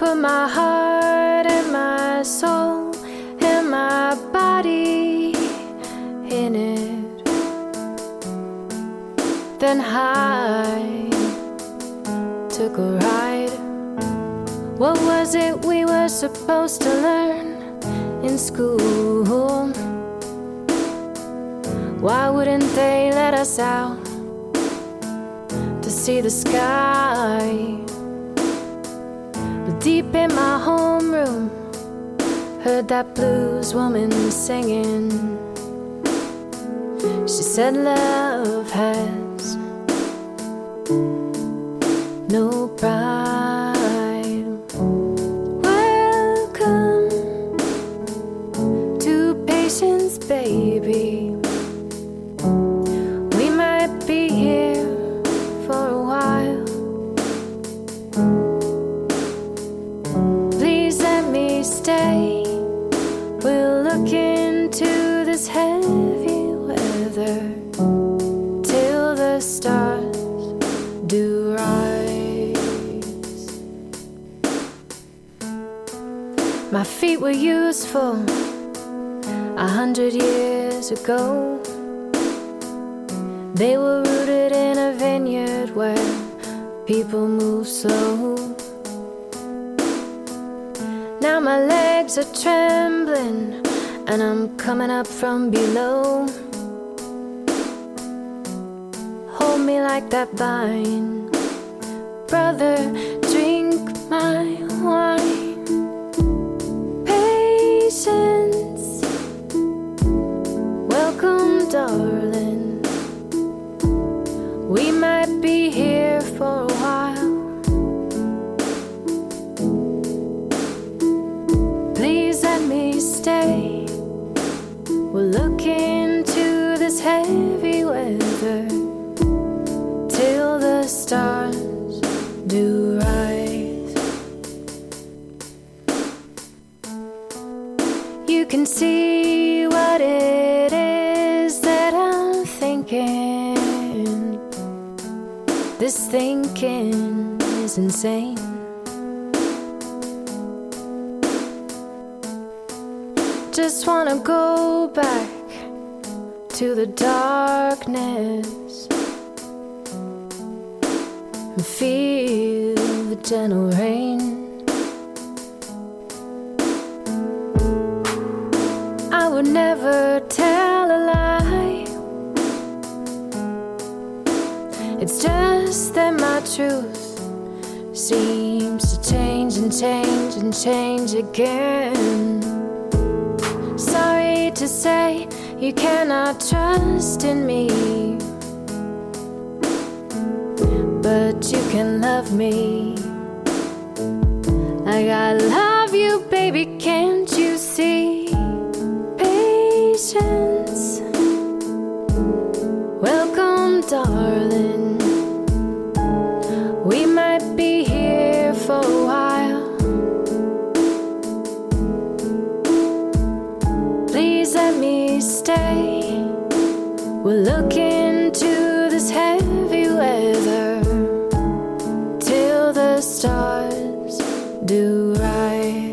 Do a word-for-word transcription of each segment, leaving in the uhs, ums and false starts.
put my heart and my soul and my body in it. Then I took a ride. What was it we were supposed to learn in school? Why wouldn't they let us out to see the sky? But deep in my homeroom, heard that blues woman singing. She said love has no pride. Welcome to patience, baby. We might be here for a while. Please let me stay. We'll look into this heavy weather till the stars do rise. My feet were useful a hundred years ago. They were rooted in a vineyard where people move slow. Now my legs are trembling and I'm coming up from below. Hold me like that vine, brother, drink my wine. Patience, welcome, darling. We might be here for a while. Please let me stay. We'll look into this heavy weather till the stars do rise. You can see what it is that I'm thinking. This thinking is insane. Just wanna go back to the darkness and feel the gentle rain. I would never tell a lie. It's just that my truth seems to change and change and change again. Sorry to say, you cannot trust in me, but you can love me like I love you, baby, can't you see? Patience, welcome, darling. We might be here for a while. Please let me stay. We'll look into this heavy weather till the stars do rise.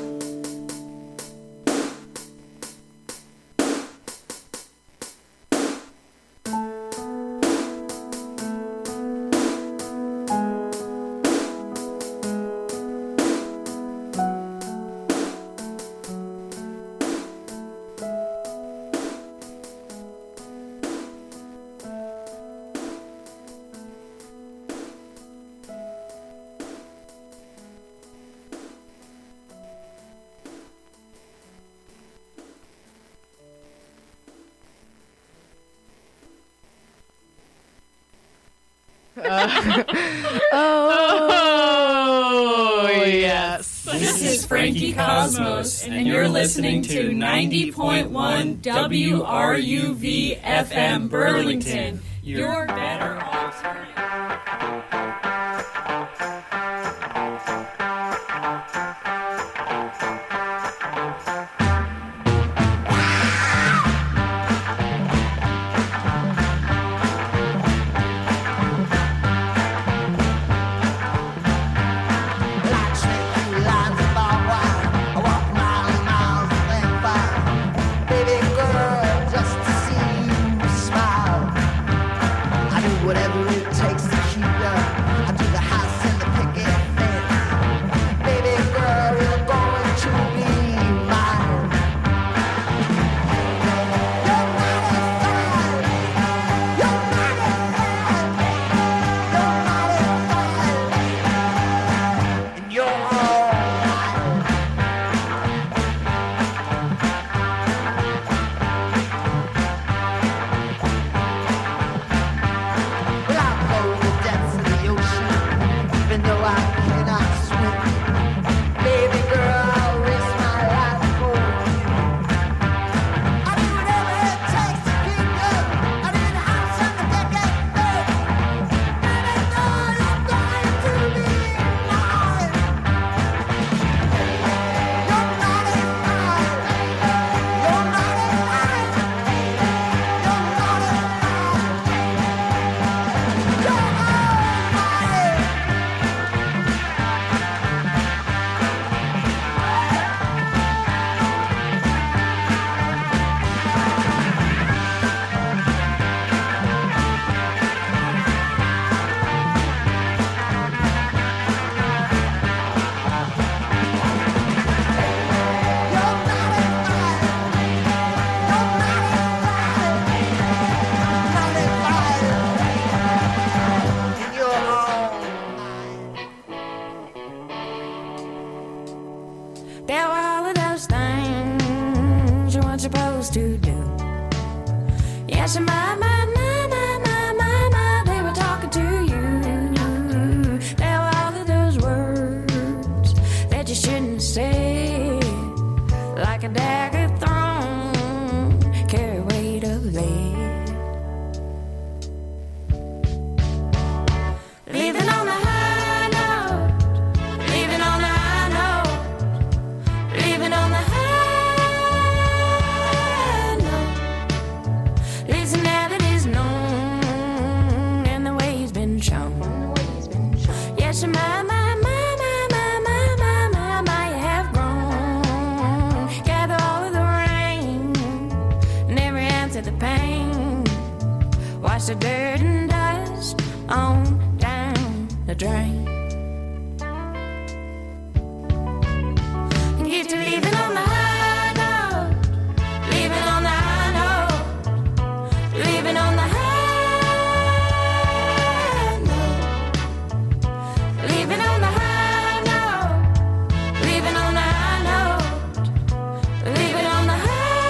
Uh, oh, yes. This is Frankie Cosmos, and you're listening to ninety point one W R U V F M Burlington. Your better alternative. There were all of those things you weren't supposed to do. Yes, and my, my, my, my, my, my, my, they were talking to you. There were all of those words that you shouldn't say, like a dagger thrown, carry weight of lead. Leaving on the high note, leaving on the high note, leaving on the high note. Listen now that is known and the way he's been shown. Yes, my, my, my, my, my, my, my, my, my, you have grown. Gather all of the rain and every ounce of the pain. Wash the dirt and dust on the drain. Get to leaving on the high note, leaving on the high note, leaving on the high note, leaving on the high note, leaving on the high note, leaving on the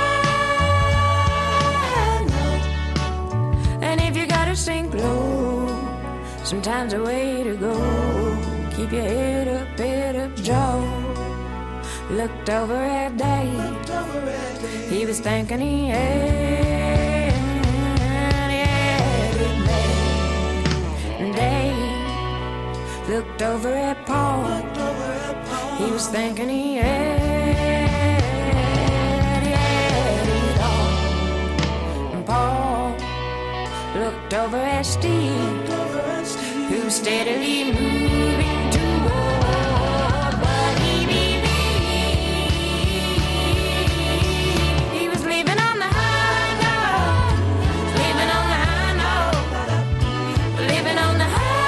high note. And if you gotta sink low, sometimes the way to go, keep your head up, head up, Joe. Looked over at Dave, he was thinking he had, he had it made. And Dave looked over at Paul, he was thinking he had, he had it all. And Paul looked over at Steve, who's steadily moving toward what he believed. He was leaving on the high note, leaving on the high note, leaving on the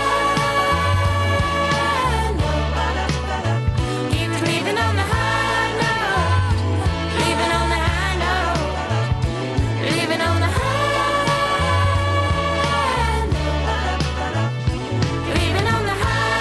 high note. He was leaving on the high note, leaving on the high note, leaving on the high. Leaving on the high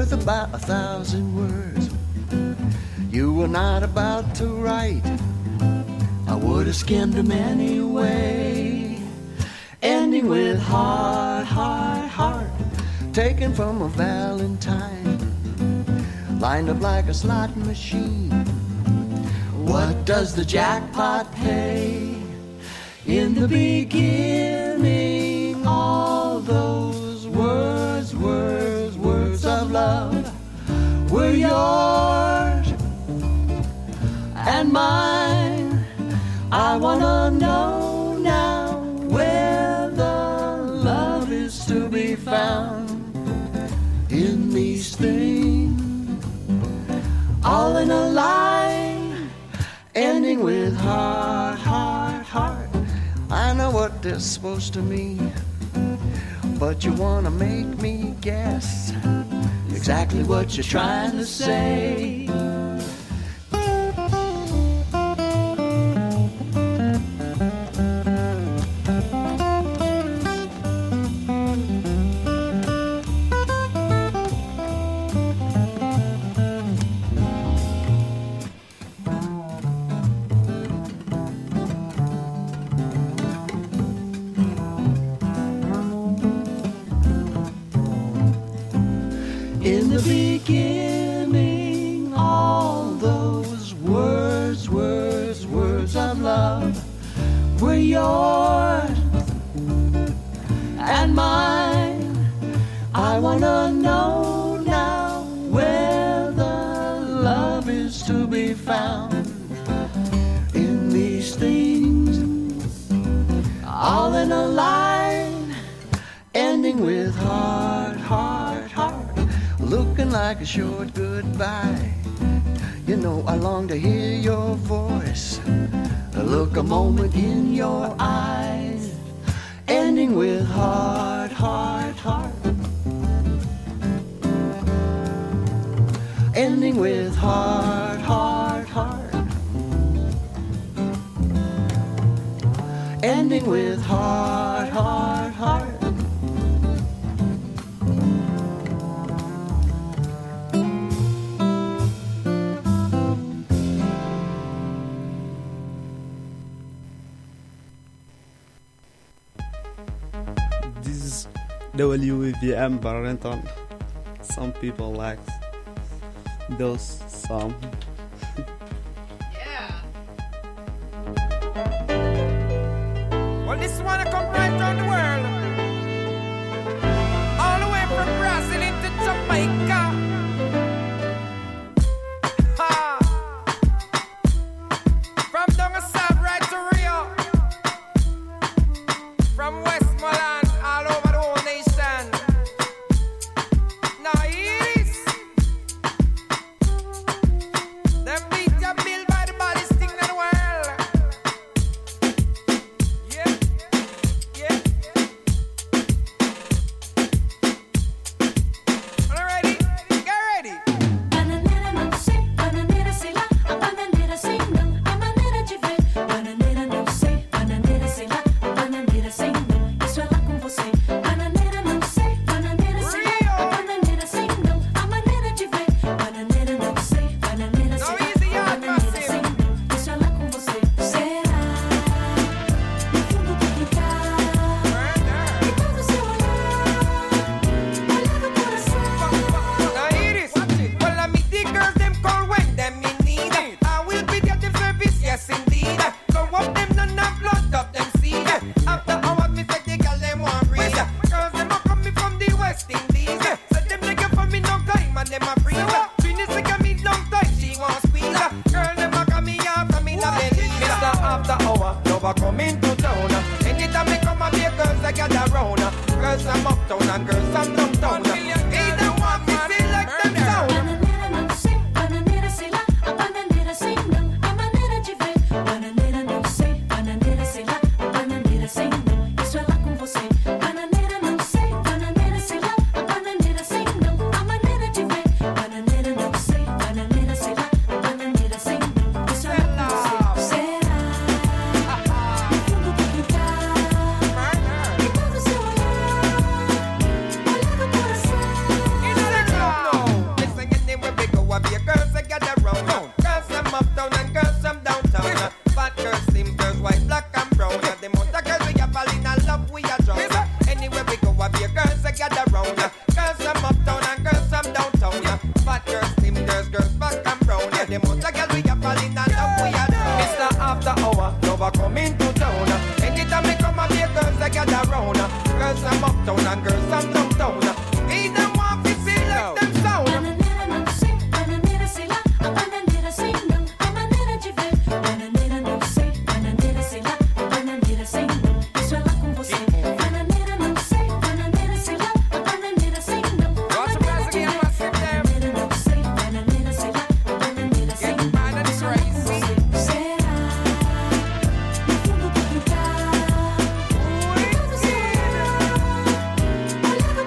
worth about a thousand words. You were not about to write. I would have skimmed them anyway. Ending with heart, heart, heart, taken from a valentine, lined up like a slot machine. What does the jackpot pay? In the beginning, all those words, words, words of love were yours and mine. I wanna know now where the love is to be found. In these things, all in a line, ending with heart, heart, heart. I know what they're supposed to mean, but you wanna make me guess exactly what you're trying to say. In the beginning, all those words, words, words of love were yours and mine. I wanna know now where the love is to be found. In these things, all in a line, ending with heart, heart, heart. Looking like a short goodbye. You know I long to hear your voice, look a moment in your eyes, ending with heart, heart, heart, ending with heart, heart, heart, ending with heart, heart, heart. W V M Burlington. Some people like those some. Yeah. Well, this one come right around the world, all the way from Brazil into Jamaica. Ha! From down south right to Rio, from Westmoreland all over the whole nation. Now it is them beat your bill by the baddest thing in the world. Yeah. Fat girls, slim girls, girls back and brown. Yeah, the most of girls we are falling and love we are down. Mister After Hour, lover coming to town. Anytime me come up here, girls I gather round. Girls from uptown and girls from downtown. Either one fi feel like them sound. Bananera não sei, bananeira sei lá, a bananeira sei não, a maneira de ver. Bananeira não sei, bananeira sei lá, a bananeira sei não, isso é lá com você. Bananeira não sei, bananeira sei lá, a bananeira sei não, a maneira de ver. Bananeira não sei, bananeira sei lá, a bananeira sei não, isso é lá com você. Será? No fundo do quintal, todo será, olhando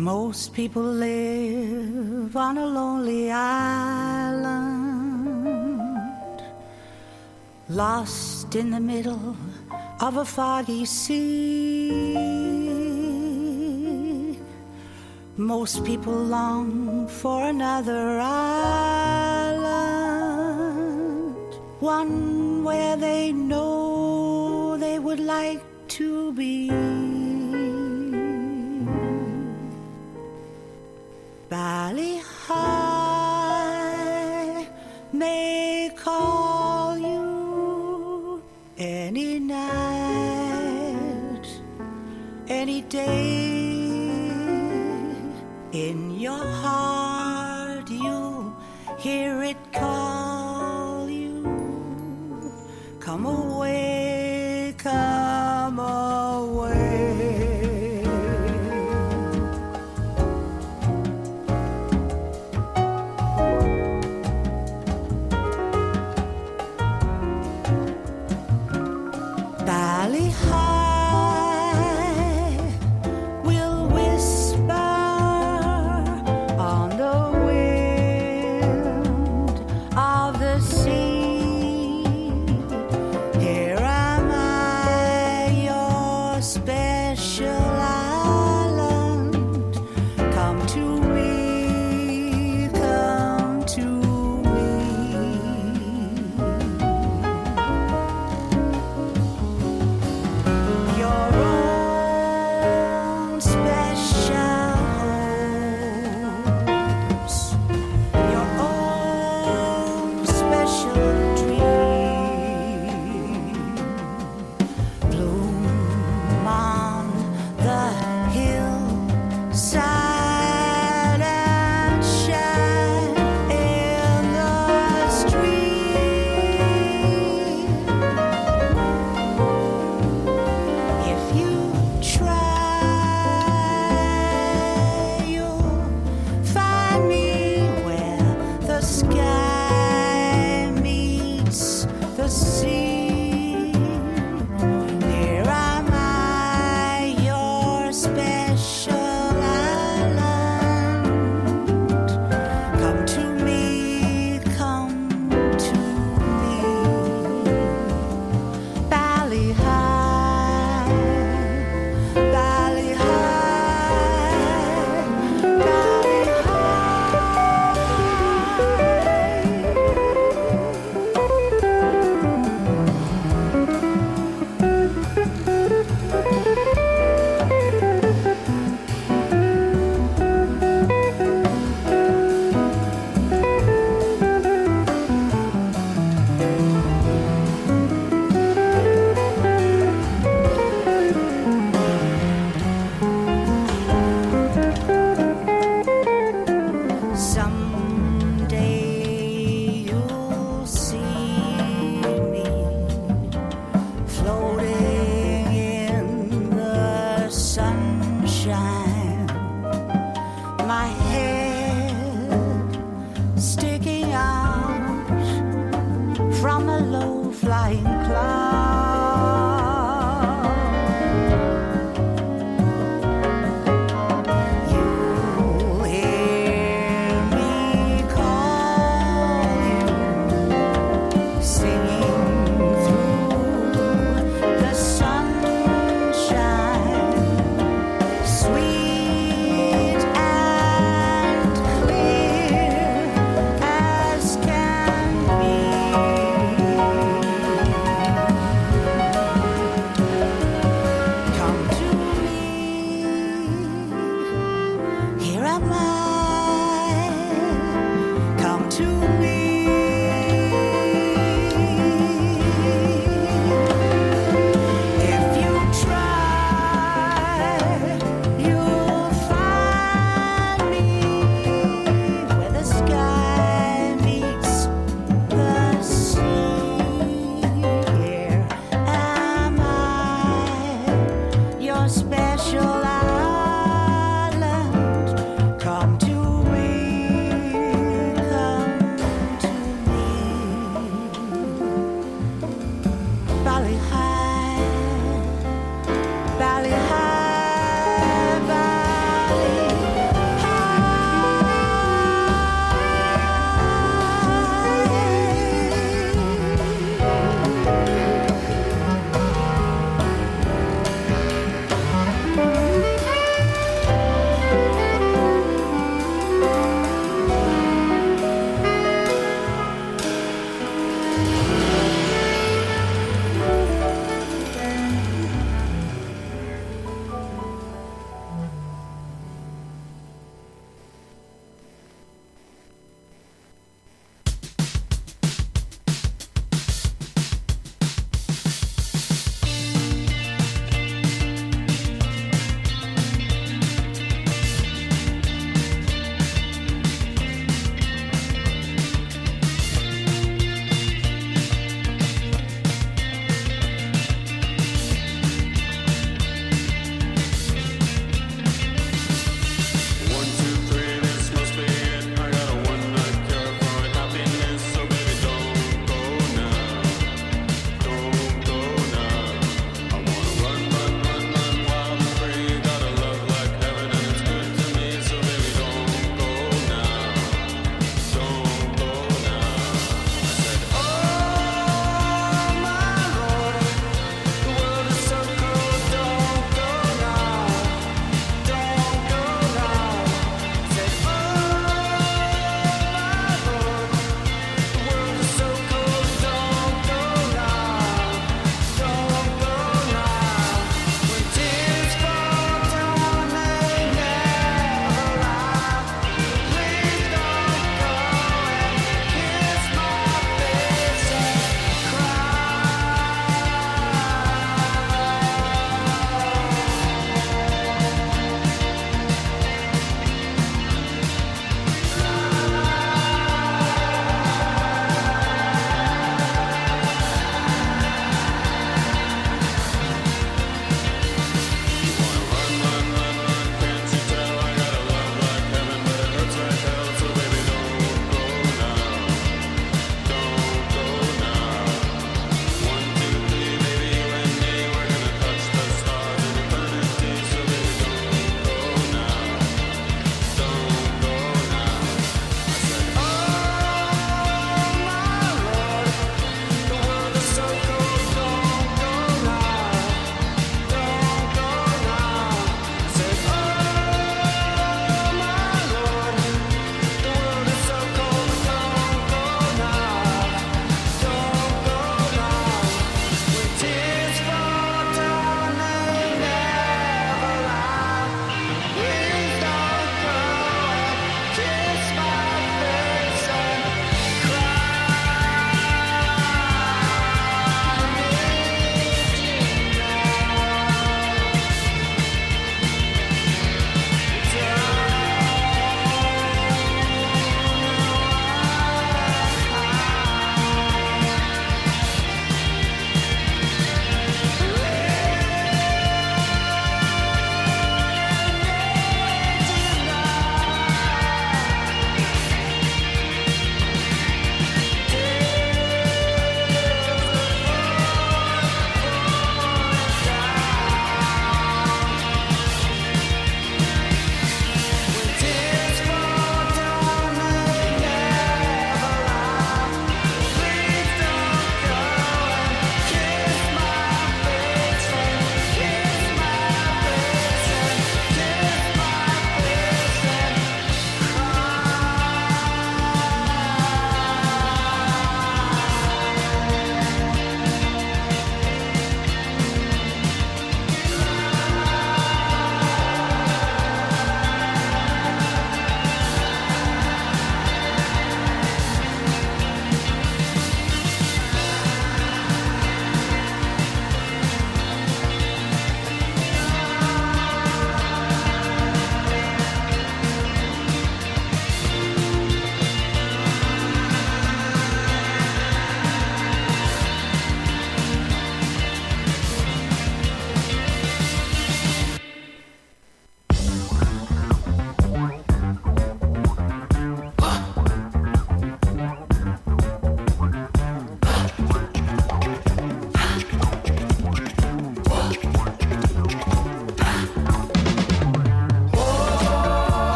Most people live on a lonely island, lost in the middle of a foggy sea. Most people long for another island, one where they know they would like to be. Valley High may call you any night, any day. In your heart you hear it call you. Come away, come away. Valley High will whisper on the wind of the sea. Here am I, your special island. Come to me, come to me. Your own special homes, your own special dream. Bloom on the hillside and shine in the street. If you try, you'll find me where the sky meets the sea. Here am I, your special island. Come to me, come to me. Valley High, Valley High, Valley High.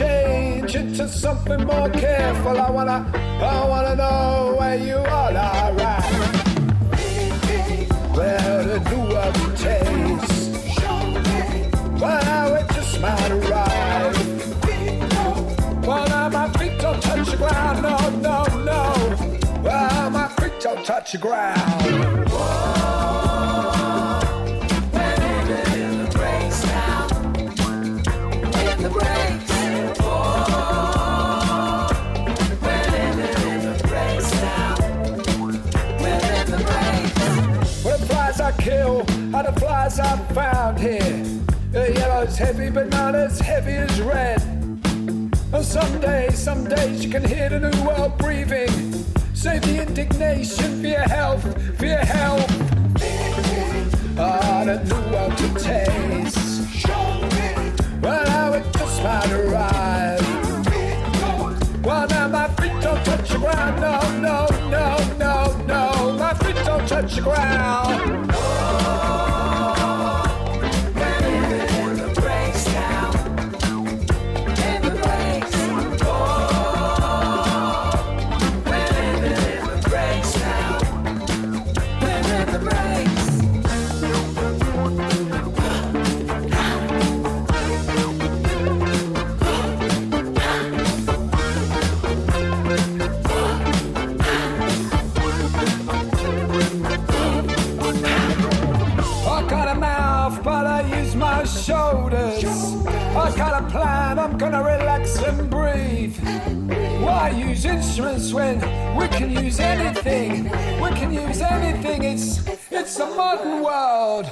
change into something more careful. I wanna, I wanna know where you are, alright. Where the new world taste. Well, it just might arrive. Well, now my feet don't touch the ground, no, no, no. Well, my feet don't touch the ground. Whoa, when the breaks down, in the breaks. Whoa, when the breaks down, when the breaks. Well, the flies I kill are the flies I found here. The yellow's heavy, but not as heavy as red. Oh, some days, some days you can hear the new world breathing. Save the indignation for your health, for your health. Ah, the new world to taste. Well, now it just might arrive. Well, now my feet don't touch the ground. No, no, no, no, no. My feet don't touch the ground. Shoulders. I got a plan, I'm gonna relax and breathe. Why use instruments when we can use anything? We can use anything, it's, it's a modern world.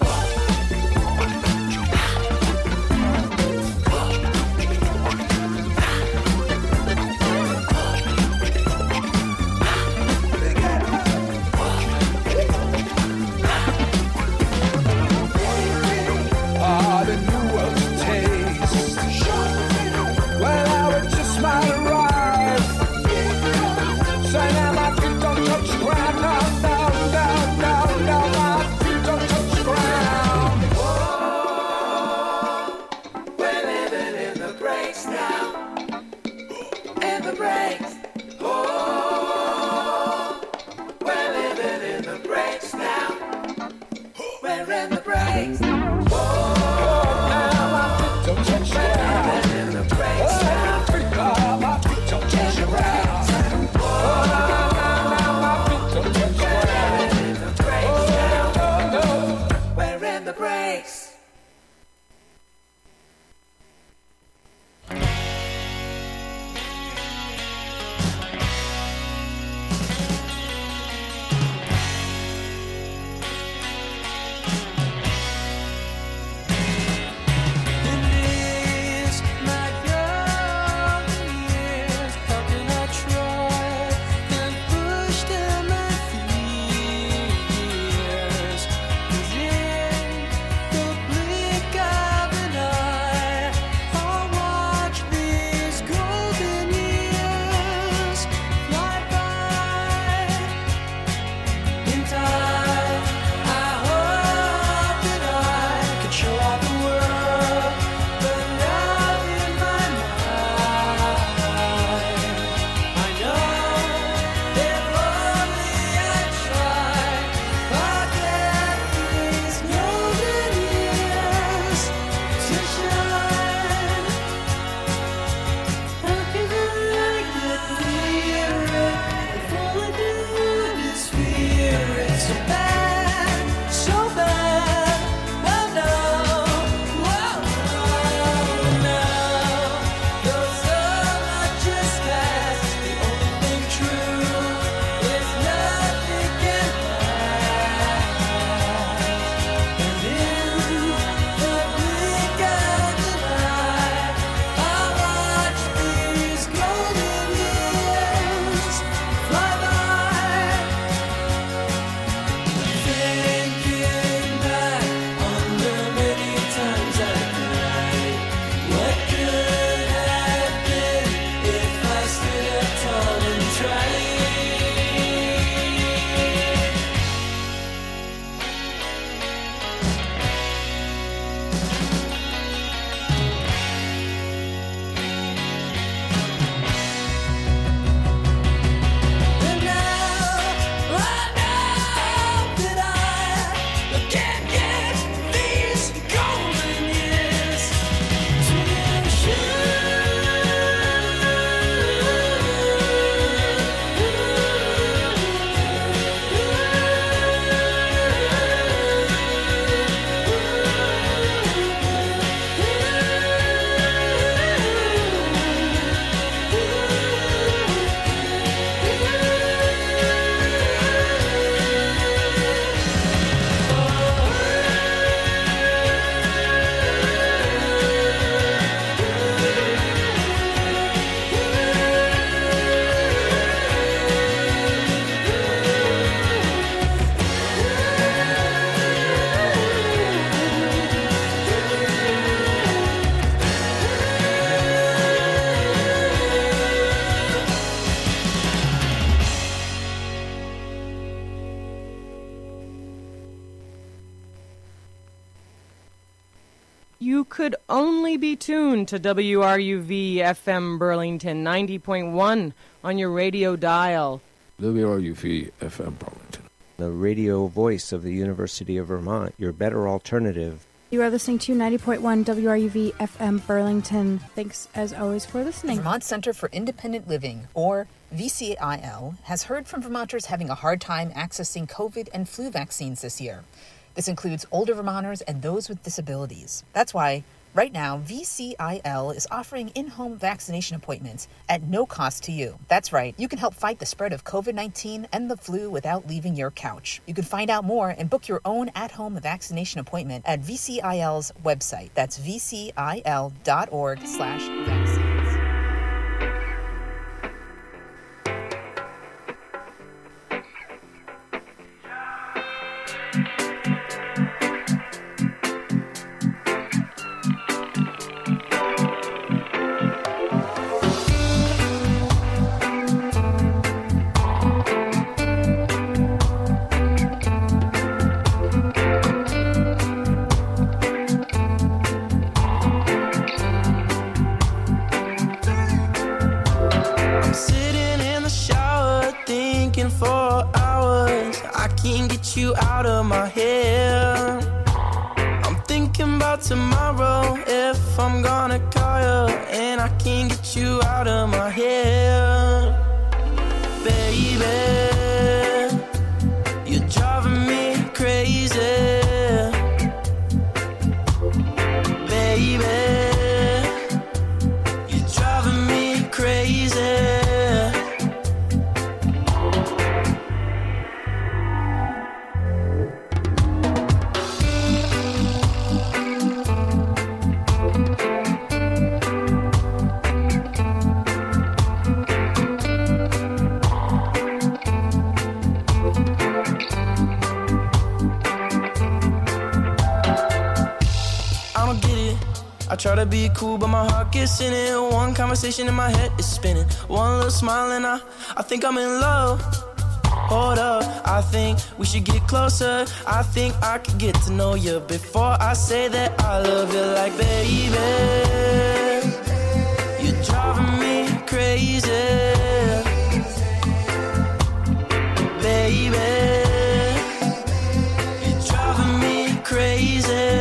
could only be tuned to W R U V F M Burlington ninety point one on your radio dial. W R U V F M Burlington, the radio voice of the University of Vermont, your better alternative. You are listening to ninety point one W R U V F M Burlington. Thanks, as always, for listening. The Vermont Center for Independent Living, or V C I L, has heard from Vermonters having a hard time accessing COVID and flu vaccines this year. This includes older Vermonters and those with disabilities. That's why, right now, V C I L is offering in-home vaccination appointments at no cost to you. That's right, you can help fight the spread of COVID nineteen and the flu without leaving your couch. You can find out more and book your own at-home vaccination appointment at V C I L's website. That's V C I L dot org slash vaccines. You out of my head. I'm thinking about tomorrow, if I'm gonna call you, and I can't get you out of my head. Baby, you're driving me crazy. Baby, you're driving me crazy. I try to be cool, but my heart gets in it. One conversation in my head is spinning. One little smile and I, I think I'm in love. Hold up, I think we should get closer. I think I could get to know you before I say that I love you. Like, baby, you're driving me crazy. Baby, you're driving me crazy.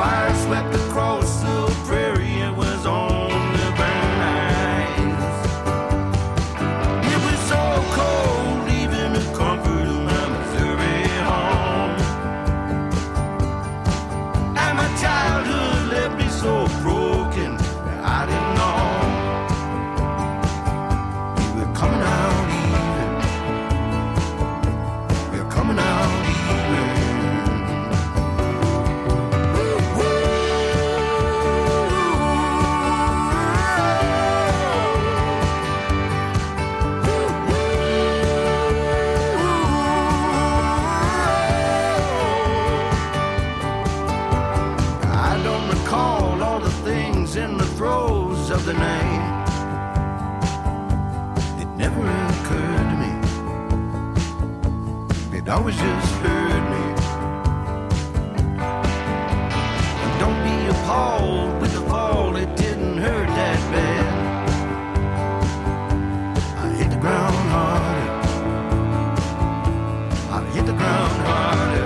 fire swept across the prairie, it was only burn eyes. It was so cold, leaving the comfort of my Missouri home. And my childhood left me so broken that I didn't know you were coming out even. You're coming out even. In the throes of the night, it never occurred to me, it always just hurt me. And don't be appalled with the fall, it didn't hurt that bad. I hit the ground harder, I hit the ground harder.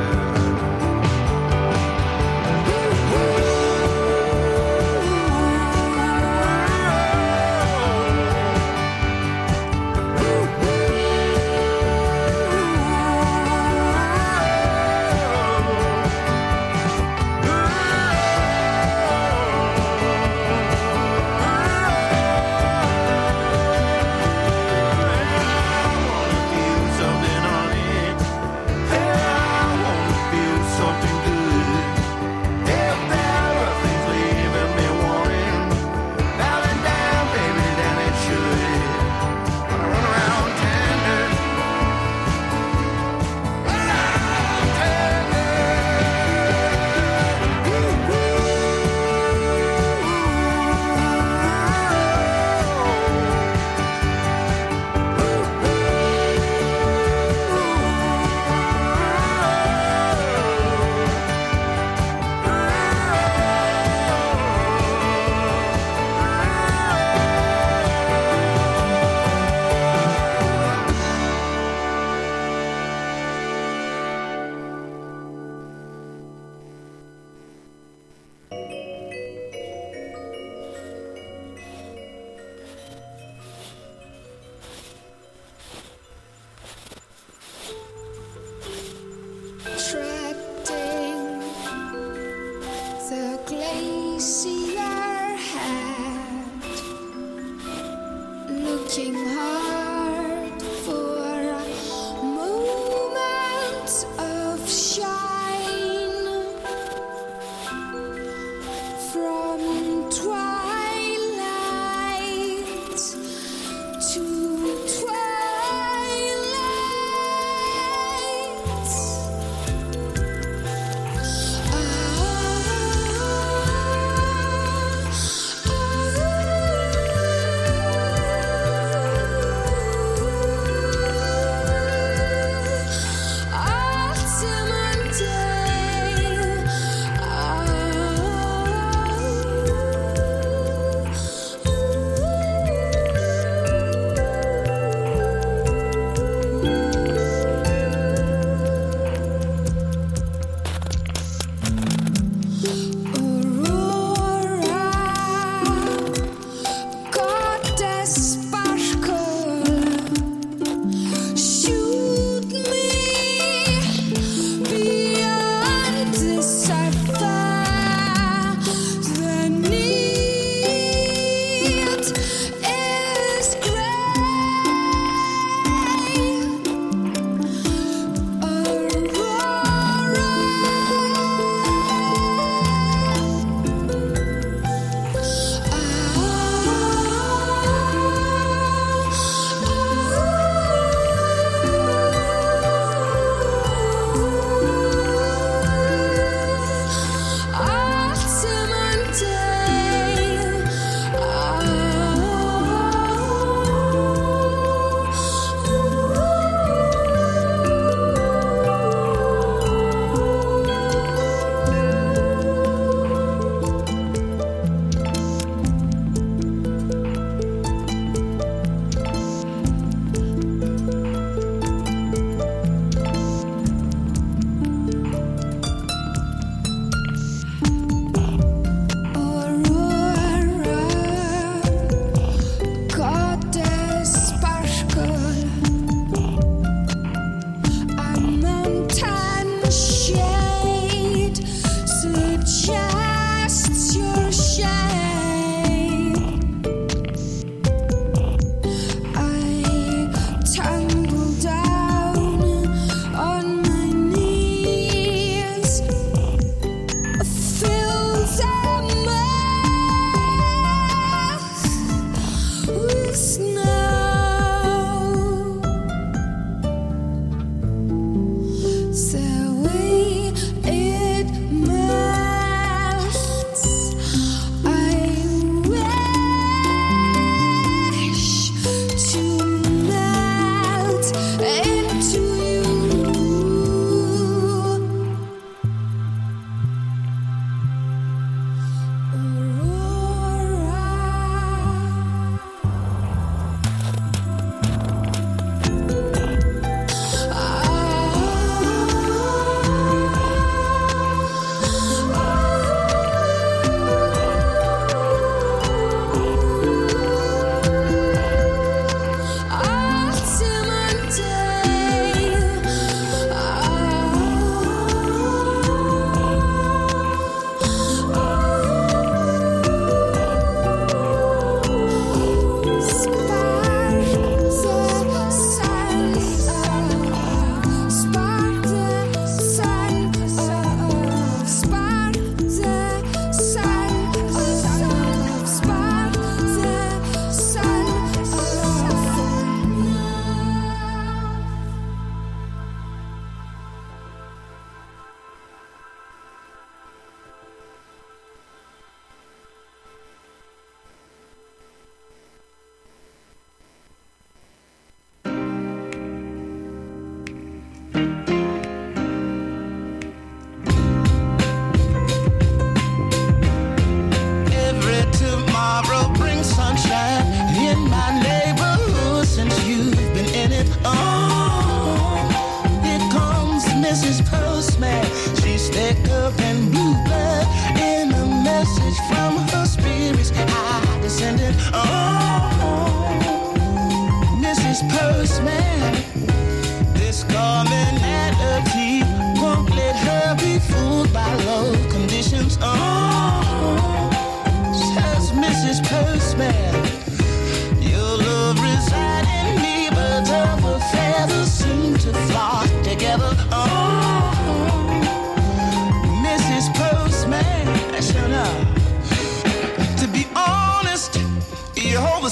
Oh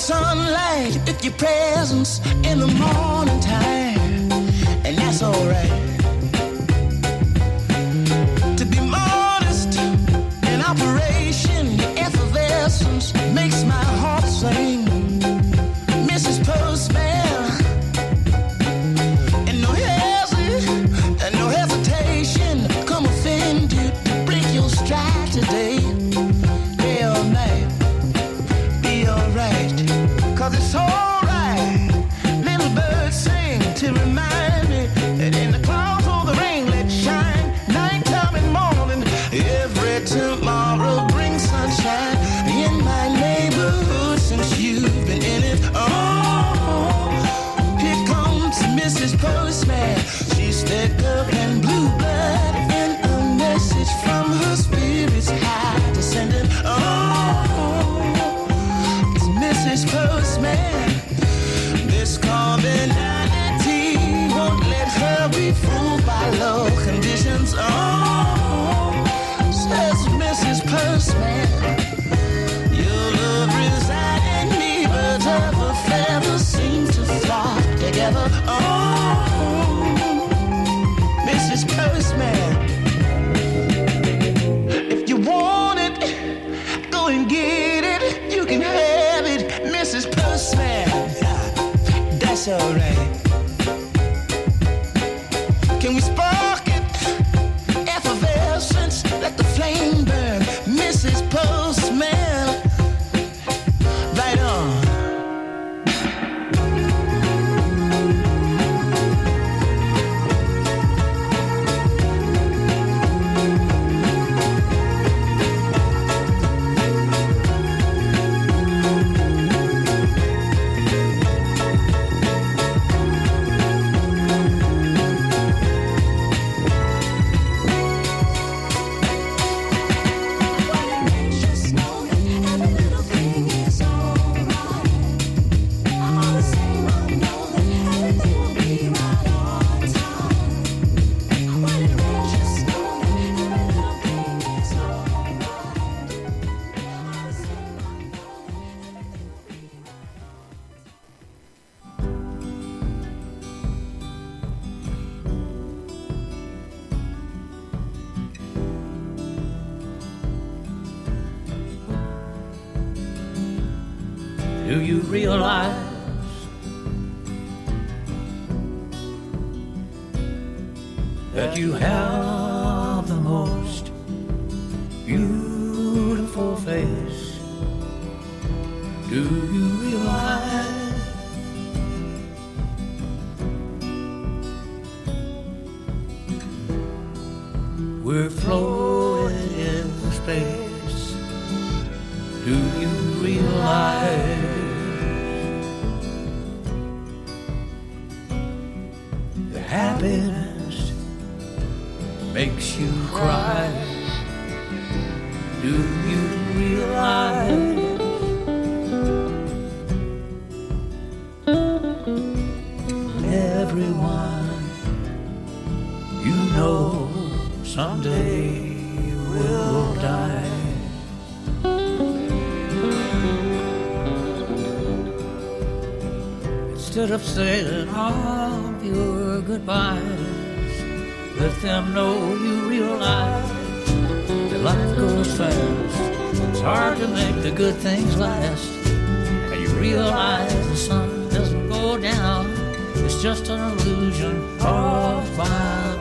sunlight with your presence in the morning time, and that's alright. To be modest in operation, your effervescence makes my heart sing. Missus Postman, and no hesitation, and no hesitation, come offend you to break your stride today. Day or night, be alright, cause it's alright. Little birds sing to remind me that in the clouds or the rain, let shine. Nighttime and morning, every tomorrow brings sunshine in my neighborhood since you've been in it. Oh, here comes Missus Postman. She's thick up and blue blood, and a message from her spirit's high descending. Oh, it's Missus Postman. This commonality won't let her be fooled by low conditions. Oh, says Missus Postman. Your love resides in me, birds of a feather seem to flock together. Oh, Missus Postman. If you want it, go and get it. You can have it, Missus Postman. That's alright. Can we spark it? Effervescence, let the flame burn, Missus Postman. Right on. Do you realize that you have the most beautiful face? Do you realize we're floating in space? Do you realize the happiness makes you cry? Do you realize everyone you know someday will die? Instead of saying all your goodbyes, let them know you realize that life goes fast. It's hard to make the good things last. And you realize the sun doesn't go down. It's just an illusion of my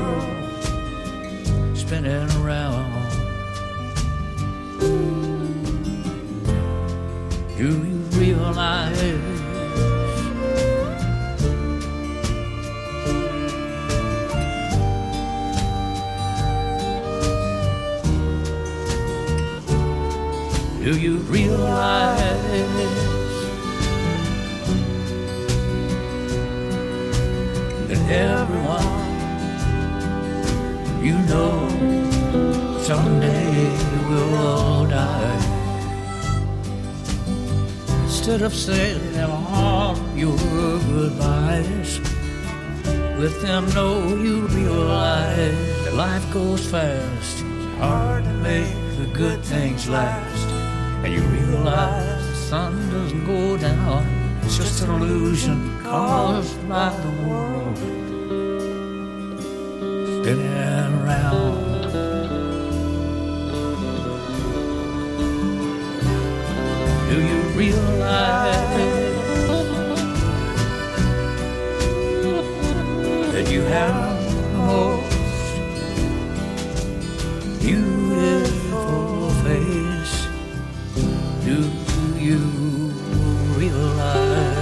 world spinning around. Do you realize Do you realize that everyone you know someday will all die? Instead of saying them all your goodbyes, let them know you realize that life goes fast. It's hard to make the good things last. And you realize the sun doesn't go down. It's just an illusion caused by the world spinning around. Do you realize that you have the most beautiful face? Do you realize?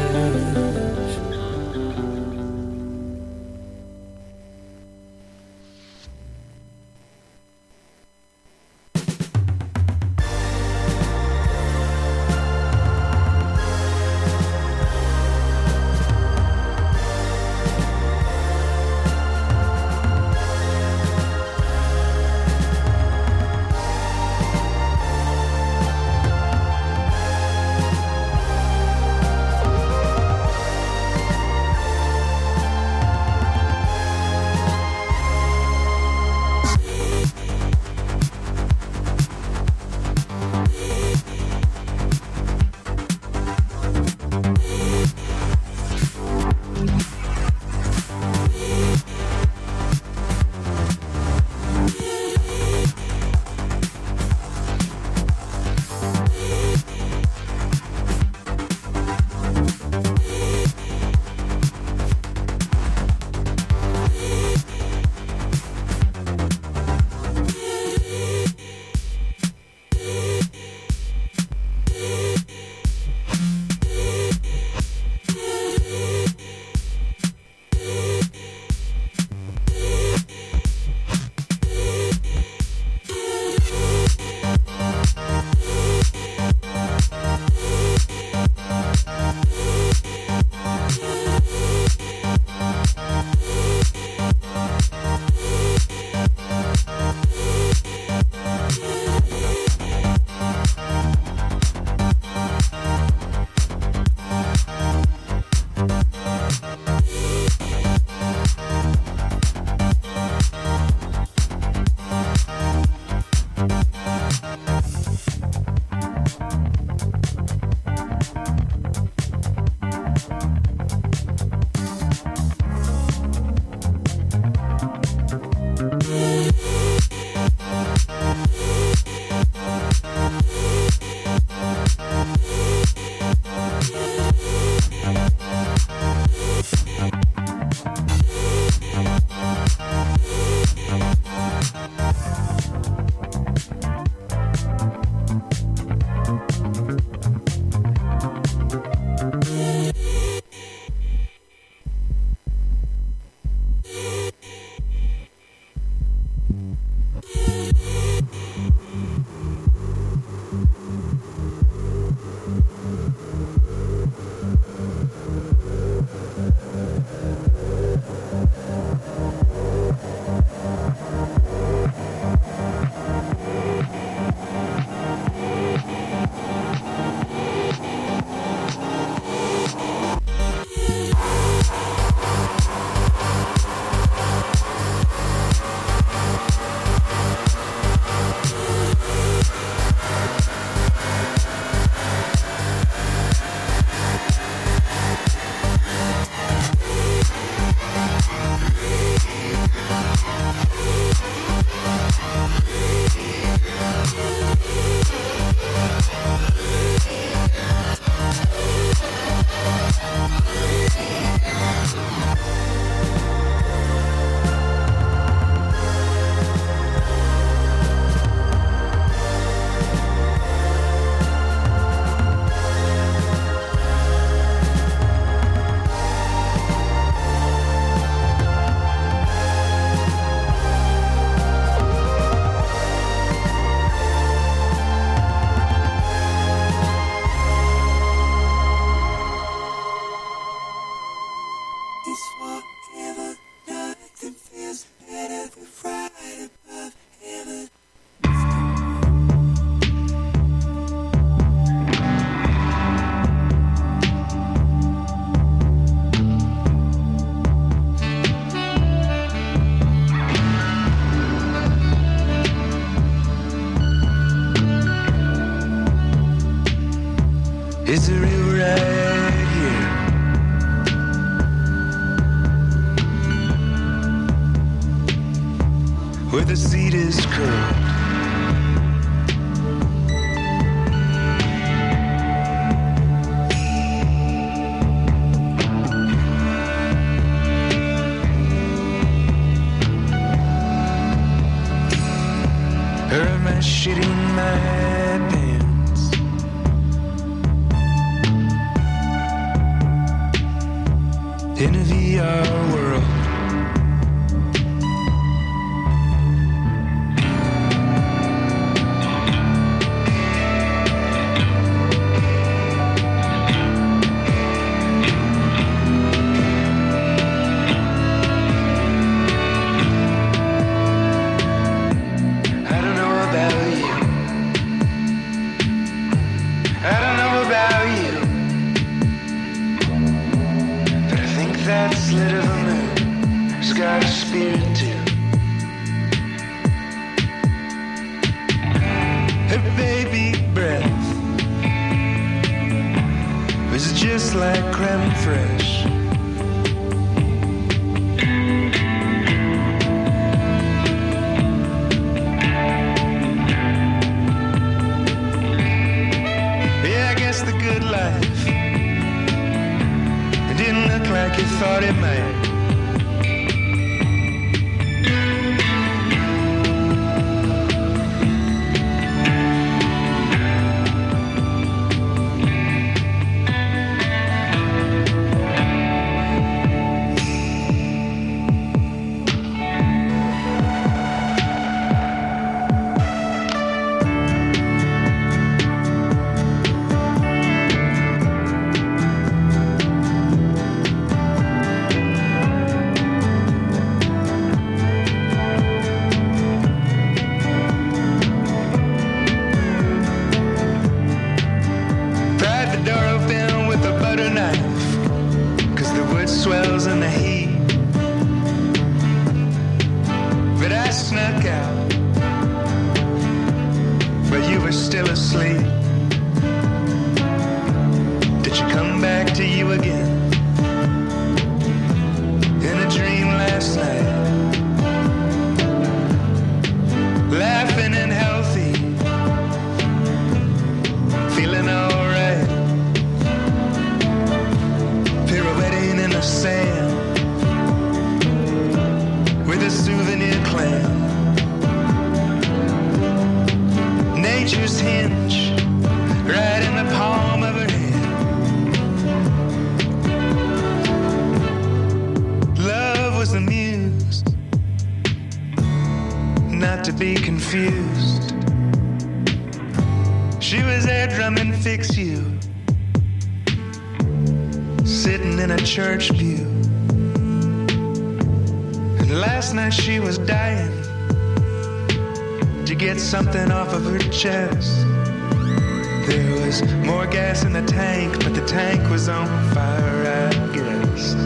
misery right here. Where the seed is curled. Or am I shitting my pants? In a V R world. Like creme fraiche. Yeah, I guess the good life, it didn't look like you thought it might. Church pew. And last night she was dying to get something off of her chest. There was more gas in the tank, but the tank was on fire, I guess.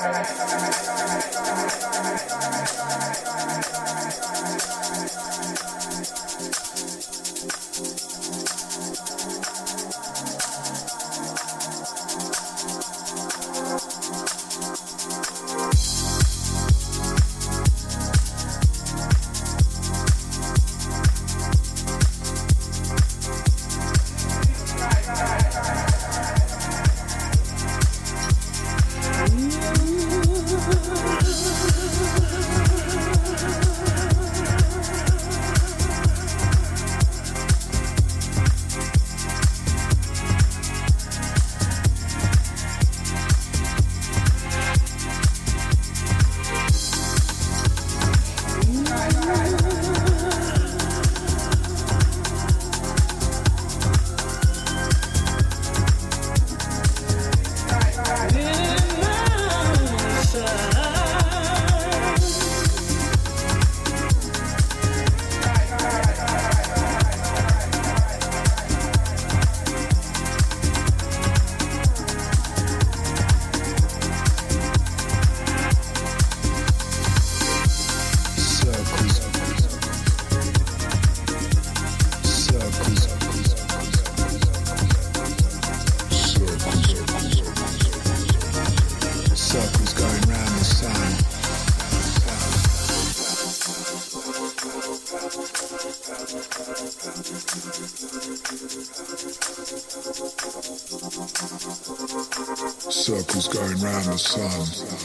Circles going round the sun.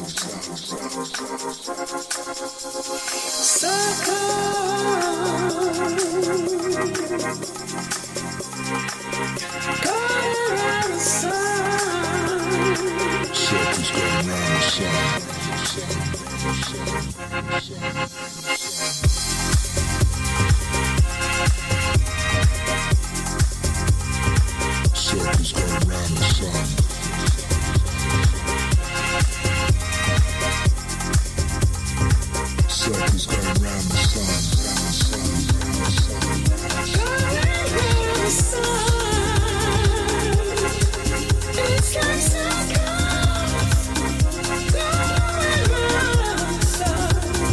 Circles going round the sun. Circles going round the sun. Circles going round the sun. It's like circles going round the sun.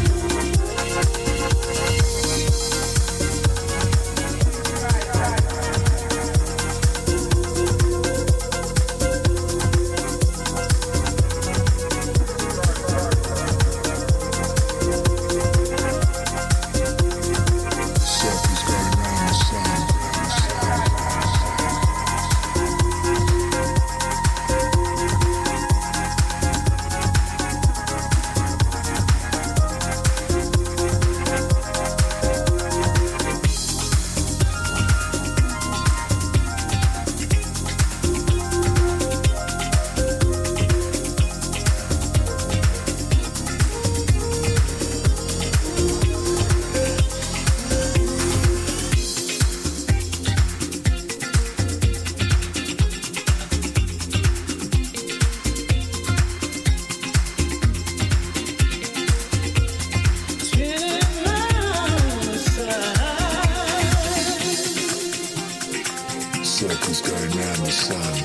Circles going round the sun.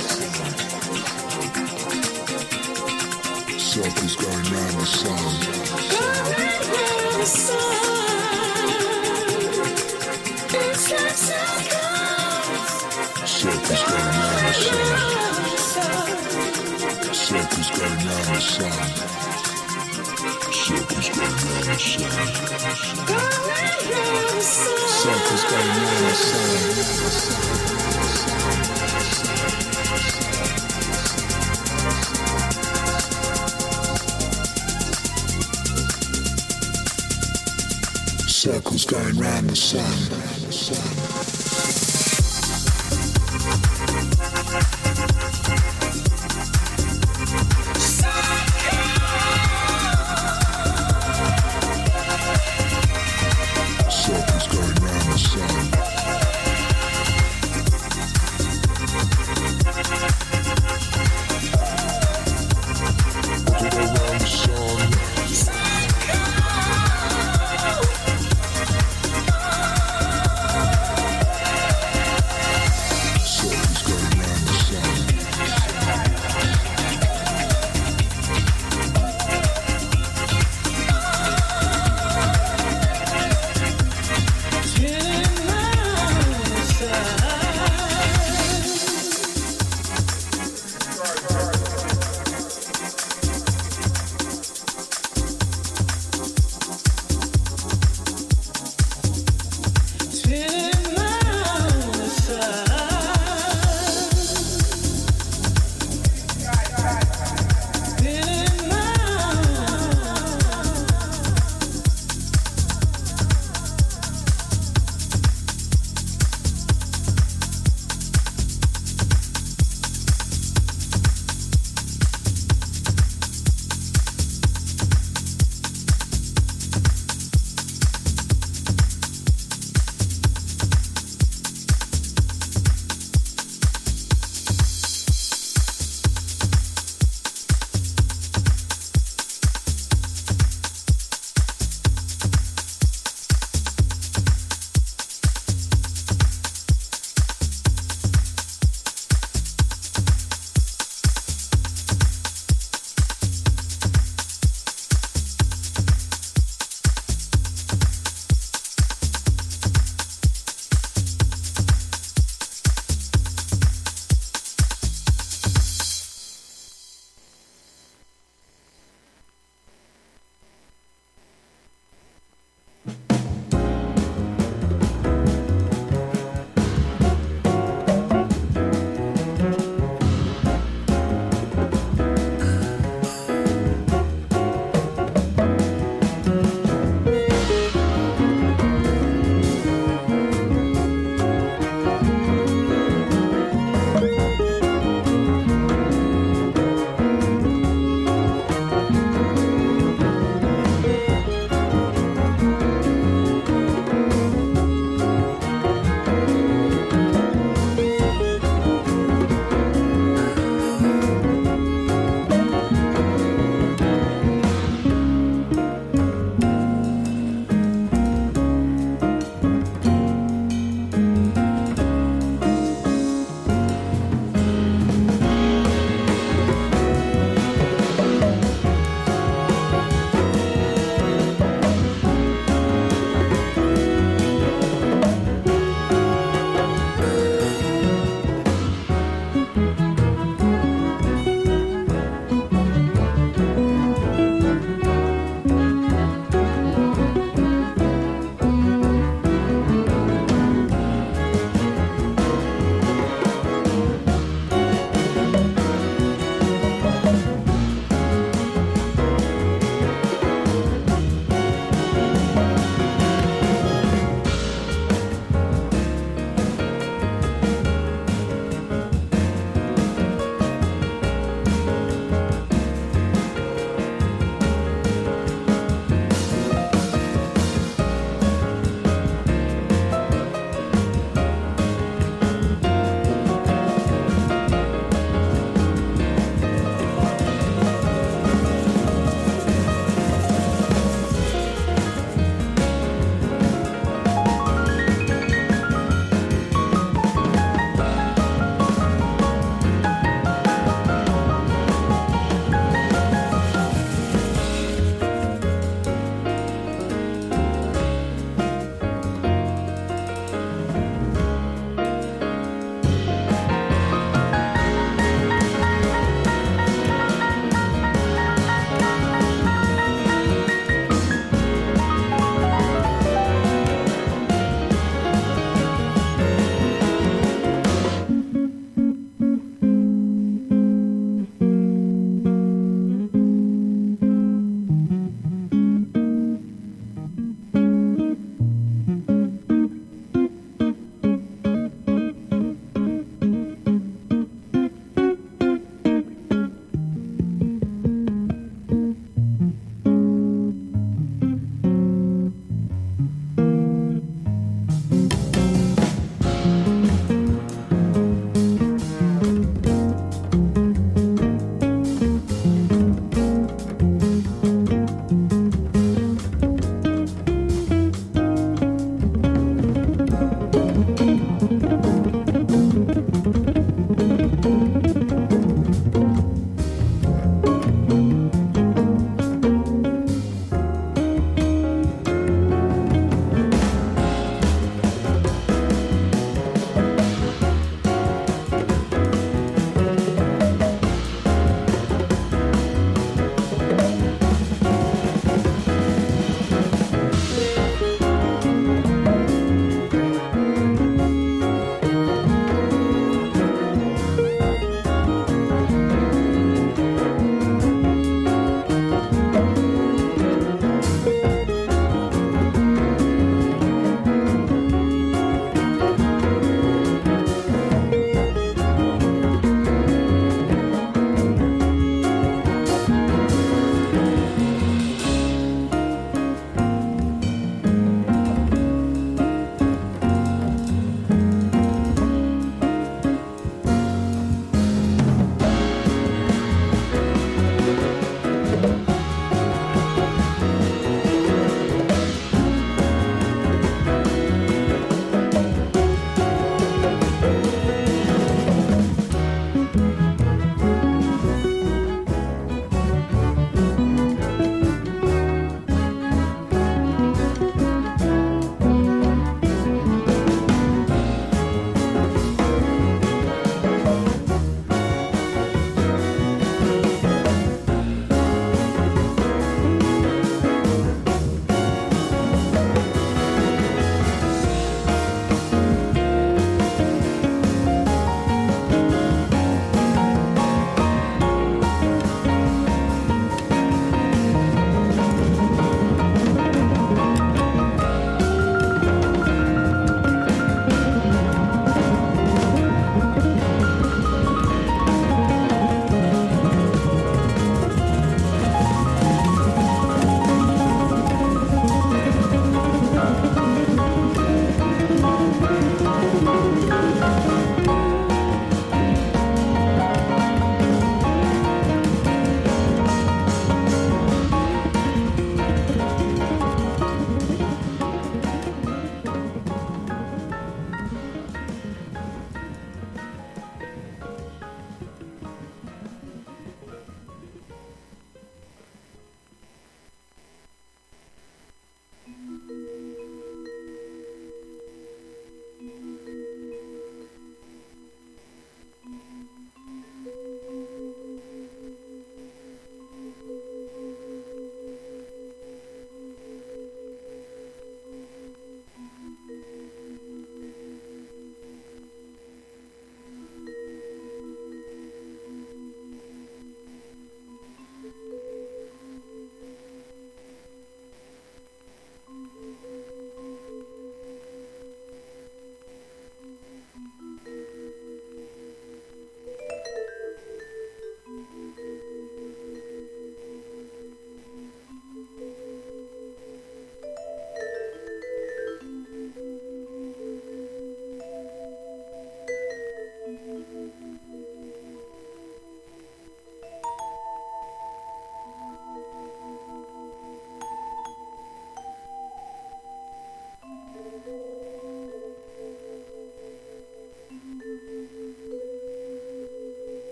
Circles going round the sun. Going round the sun. It's like circles. Circles going round the sun. Circles going round the sun. Circles going round the sun. Circles going round the sun. Circles going round the sun.